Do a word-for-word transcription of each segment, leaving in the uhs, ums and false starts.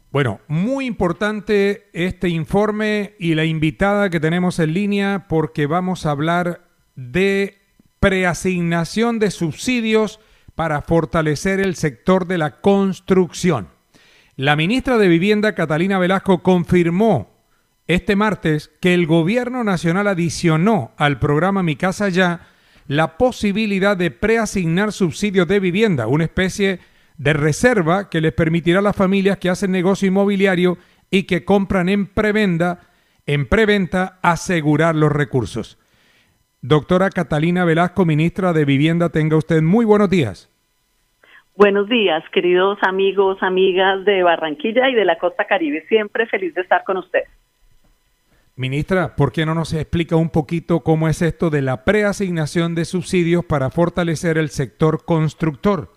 Bueno, muy importante este informe y la invitada que tenemos en línea porque vamos a hablar de preasignación de subsidios para fortalecer el sector de la construcción. La ministra de Vivienda, Catalina Velasco, confirmó este martes que el gobierno nacional adicionó al programa Mi Casa Ya la posibilidad de preasignar subsidios de vivienda, una especie de reserva que les permitirá a las familias que hacen negocio inmobiliario y que compran en preventa, en preventa asegurar los recursos. Doctora Catalina Velasco, ministra de Vivienda, tenga usted muy buenos días. Buenos días, queridos amigos, amigas de Barranquilla y de la Costa Caribe. Siempre feliz de estar con ustedes. Ministra, ¿por qué no nos explica un poquito cómo es esto de la preasignación de subsidios para fortalecer el sector constructor?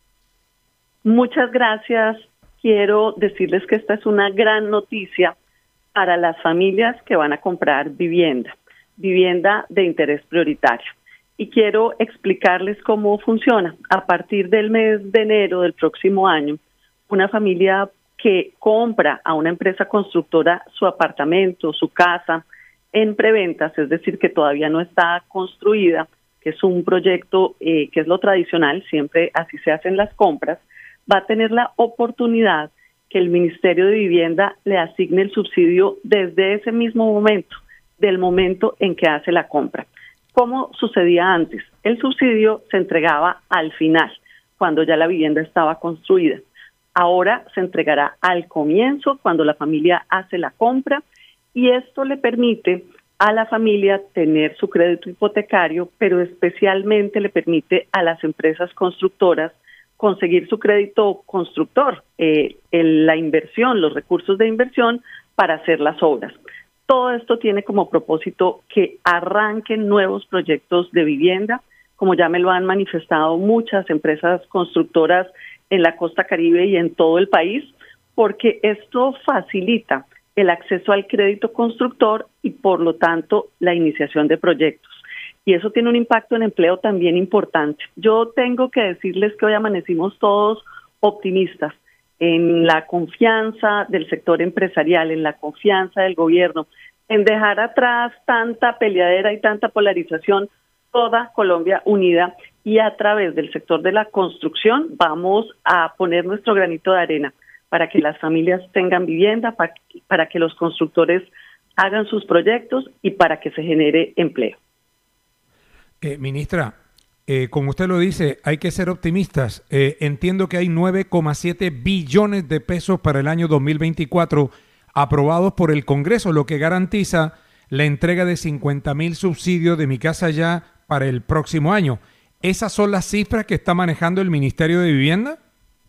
Muchas gracias. Quiero decirles que esta es una gran noticia para las familias que van a comprar vivienda, vivienda de interés prioritario. Y quiero explicarles cómo funciona. A partir del mes de enero del próximo año, una familia que compra a una empresa constructora su apartamento, su casa, en preventas, es decir, que todavía no está construida, que es un proyecto eh, que es lo tradicional, siempre así se hacen las compras, va a tener la oportunidad que el Ministerio de Vivienda le asigne el subsidio desde ese mismo momento, del momento en que hace la compra. ¿Cómo sucedía antes? El subsidio se entregaba al final, cuando ya la vivienda estaba construida. Ahora se entregará al comienzo, cuando la familia hace la compra, y esto le permite a la familia tener su crédito hipotecario, pero especialmente le permite a las empresas constructoras conseguir su crédito constructor, eh, el, la inversión, los recursos de inversión para hacer las obras. Todo esto tiene como propósito que arranquen nuevos proyectos de vivienda, como ya me lo han manifestado muchas empresas constructoras en la Costa Caribe y en todo el país, porque esto facilita el acceso al crédito constructor y por lo tanto la iniciación de proyectos. Y eso tiene un impacto en empleo también importante. Yo tengo que decirles que hoy amanecimos todos optimistas en la confianza del sector empresarial, en la confianza del gobierno, en dejar atrás tanta peleadera y tanta polarización, toda Colombia unida, y a través del sector de la construcción vamos a poner nuestro granito de arena para que las familias tengan vivienda, para, para que los constructores hagan sus proyectos y para que se genere empleo. Eh, ministra, eh, como usted lo dice, hay que ser optimistas. Eh, entiendo que hay nueve coma siete billones de pesos para el año dos mil veinticuatro aprobados por el Congreso, lo que garantiza la entrega de cincuenta mil subsidios de Mi Casa Ya para el próximo año. ¿Esas son las cifras que está manejando el Ministerio de Vivienda?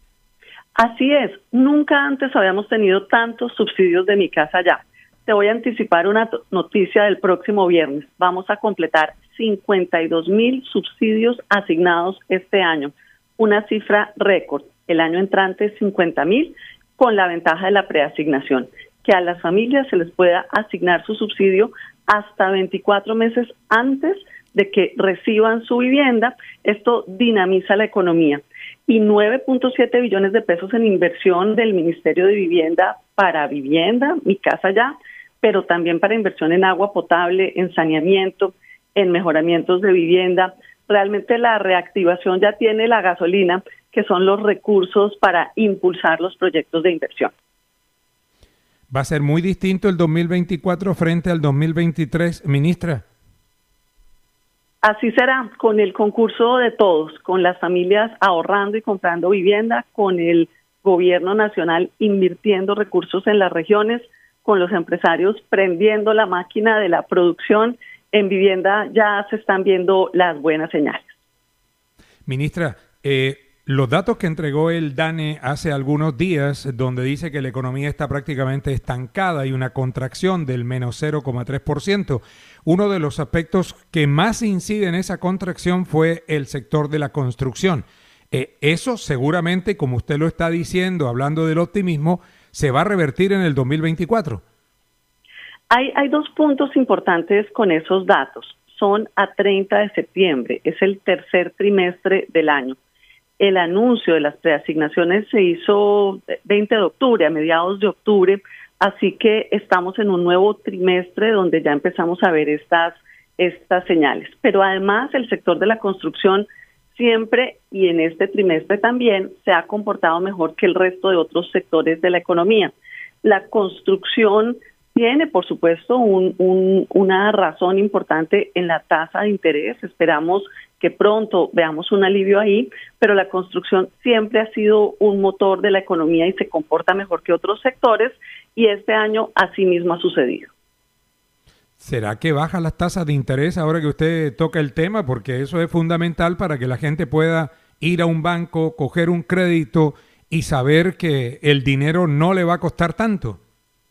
Así es. Nunca antes habíamos tenido tantos subsidios de Mi Casa Ya. Te voy a anticipar una noticia del próximo viernes. Vamos a completar cincuenta y dos mil subsidios asignados este año, una cifra récord. El año entrante cincuenta mil, con la ventaja de la preasignación, que a las familias se les pueda asignar su subsidio hasta veinticuatro meses antes de que reciban su vivienda. Esto dinamiza la economía. Y nueve punto siete billones de pesos en inversión del Ministerio de Vivienda para vivienda, Mi Casa Ya, pero también para inversión en agua potable, en saneamiento, en mejoramientos de vivienda. Realmente la reactivación ya tiene la gasolina, que son los recursos para impulsar los proyectos de inversión. ¿Va a ser muy distinto el dos mil veinticuatro frente al dos mil veintitrés, ministra? Así será, con el concurso de todos, con las familias ahorrando y comprando vivienda, con el gobierno nacional invirtiendo recursos en las regiones, con los empresarios prendiendo la máquina de la producción en vivienda. Ya se están viendo las buenas señales. Ministra, eh, los datos que entregó el DANE hace algunos días, donde dice que la economía está prácticamente estancada y una contracción del menos cero coma tres por ciento, uno de los aspectos que más incide en esa contracción fue el sector de la construcción. Eh, eso seguramente, como usted lo está diciendo, hablando del optimismo, se va a revertir en el dos mil veinticuatro. Hay, hay dos puntos importantes con esos datos. Son a treinta de septiembre, es el tercer trimestre del año. El anuncio de las preasignaciones se hizo veinte de octubre, a mediados de octubre, así que estamos en un nuevo trimestre donde ya empezamos a ver estas, estas señales. Pero además el sector de la construcción siempre y en este trimestre también se ha comportado mejor que el resto de otros sectores de la economía. La construcción tiene, por supuesto, un, un, una razón importante en la tasa de interés. Esperamos que pronto veamos un alivio ahí, pero la construcción siempre ha sido un motor de la economía y se comporta mejor que otros sectores, y este año así mismo ha sucedido. ¿Será que bajan las tasas de interés ahora que usted toca el tema? Porque eso es fundamental para que la gente pueda ir a un banco, coger un crédito y saber que el dinero no le va a costar tanto.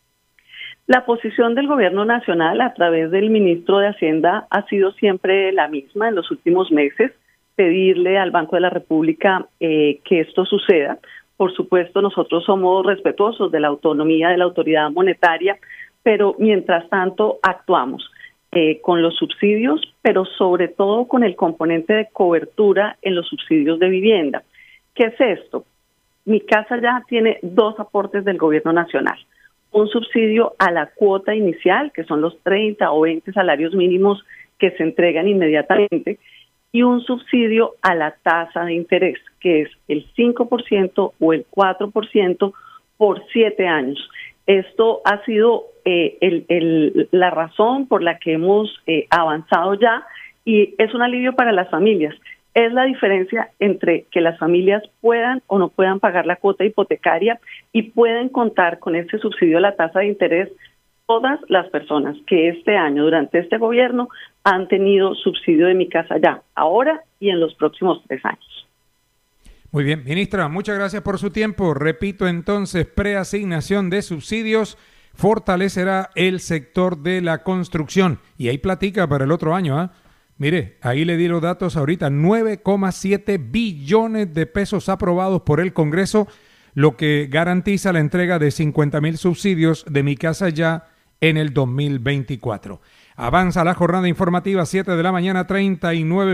La posición del gobierno nacional a través del ministro de Hacienda ha sido siempre la misma en los últimos meses, pedirle al Banco de la República eh, que esto suceda. Por supuesto, nosotros somos respetuosos de la autonomía de la autoridad monetaria, pero mientras tanto actuamos eh, con los subsidios, pero sobre todo con el componente de cobertura en los subsidios de vivienda. ¿Qué es esto? Mi Casa Ya tiene dos aportes del gobierno nacional. Un subsidio a la cuota inicial, que son los treinta o veinte salarios mínimos que se entregan inmediatamente, y un subsidio a la tasa de interés, que es el cinco por ciento o el cuatro por ciento por siete años. Esto ha sido eh, el, el, la razón por la que hemos eh, avanzado ya, y es un alivio para las familias. Es la diferencia entre que las familias puedan o no puedan pagar la cuota hipotecaria y pueden contar con este subsidio a la tasa de interés todas las personas que este año, durante este gobierno, han tenido subsidio de Mi Casa Ya, ahora y en los próximos tres años. Muy bien, ministra, muchas gracias por su tiempo. Repito entonces, preasignación de subsidios fortalecerá el sector de la construcción. Y ahí platica para el otro año, ¿ah? ¿eh? Mire, ahí le di los datos ahorita, nueve coma siete billones de pesos aprobados por el Congreso, lo que garantiza la entrega de cincuenta mil subsidios de Mi Casa Ya en el dos mil veinticuatro. Avanza la jornada informativa, siete de la mañana, treinta y nueve